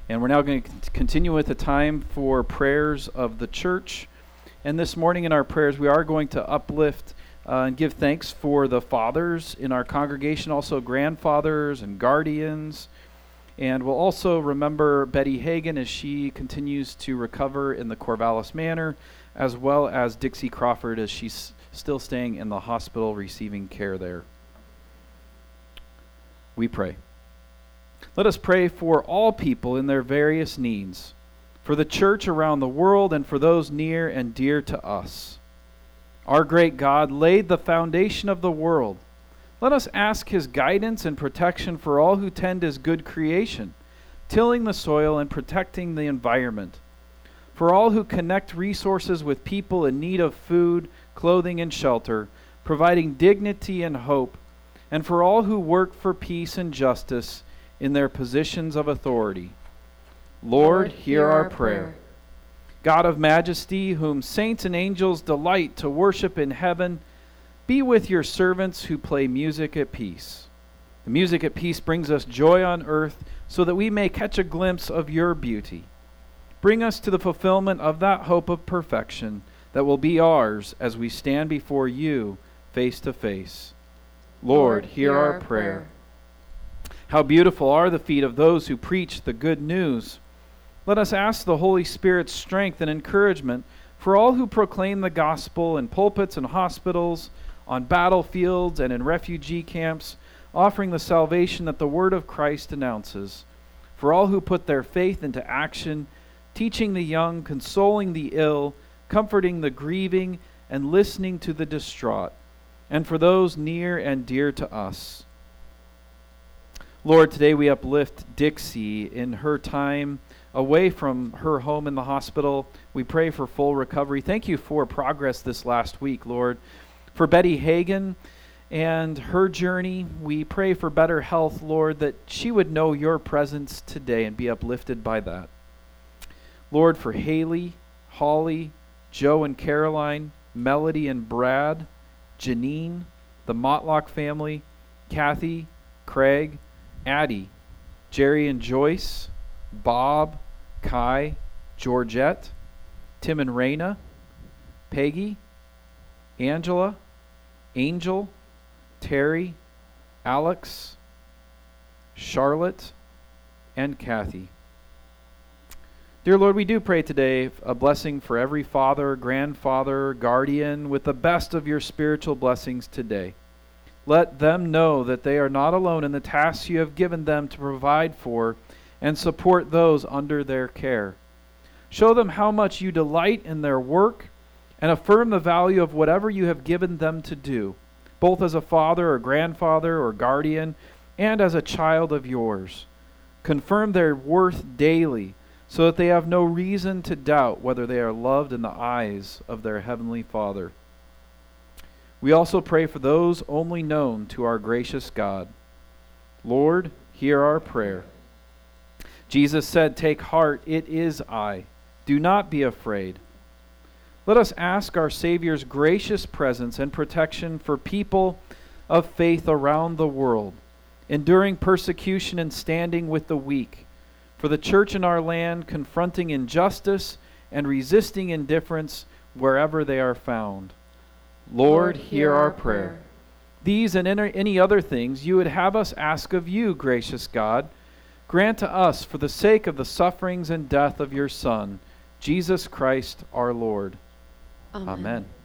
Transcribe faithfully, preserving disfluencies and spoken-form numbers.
And we're now going to continue with the time for prayers of the church. And this morning in our prayers, we are going to uplift uh, and give thanks for the fathers in our congregation, also grandfathers and guardians. And we'll also remember Betty Hagan as she continues to recover in the Corvallis Manor, as well as Dixie Crawford as she's still staying in the hospital receiving care there. We pray. Let us pray for all people in their various needs, for the church around the world and for those near and dear to us. Our great God laid the foundation of the world. Let us ask His guidance and protection for all who tend His good creation, tilling the soil and protecting the environment. For all who connect resources with people in need of food, clothing, and shelter, providing dignity and hope, and for all who work for peace and justice in their positions of authority. Lord, hear our prayer. God of majesty, whom saints and angels delight to worship in heaven, be with your servants who play music at peace. The music at peace brings us joy on earth so that we may catch a glimpse of your beauty. Bring us to the fulfillment of that hope of perfection that will be ours as we stand before you face to face. Lord, hear our prayer. How beautiful are the feet of those who preach the good news. Let us ask the Holy Spirit's strength and encouragement for all who proclaim the gospel in pulpits and hospitals, on battlefields and in refugee camps, offering the salvation that the word of Christ announces. For all who put their faith into action, teaching the young, consoling the ill, comforting the grieving, and listening to the distraught. And for those near and dear to us. Lord, today we uplift Dixie in her time away from her home in the hospital. We pray for full recovery. Thank you for progress this last week, Lord. For Betty Hagan and her journey, we pray for better health, Lord, that she would know your presence today and be uplifted by that. Lord, for Haley, Holly, Joe and Caroline, Melody and Brad, Janine, the Motlock family, Kathy, Craig, Addie, Jerry and Joyce, Bob, Kai, Georgette, Tim and Raina, Peggy, Angela, Angel, Terry, Alex, Charlotte, and Kathy. Dear Lord, we do pray today a blessing for every father, grandfather, guardian, with the best of your spiritual blessings today. Let them know that they are not alone in the tasks you have given them to provide for and support those under their care. Show them how much you delight in their work and affirm the value of whatever you have given them to do, both as a father or grandfather or guardian and as a child of yours. Confirm their worth daily so that they have no reason to doubt whether they are loved in the eyes of their heavenly Father. We also pray for those only known to our gracious God. Lord, hear our prayer. Jesus said, "Take heart, it is I. Do not be afraid." Let us ask our Savior's gracious presence and protection for people of faith around the world, enduring persecution and standing with the weak, for the church in our land confronting injustice and resisting indifference wherever they are found. Lord, hear our prayer. These and any other things you would have us ask of you, gracious God, grant to us for the sake of the sufferings and death of your Son, Jesus Christ our Lord. Amen. Amen.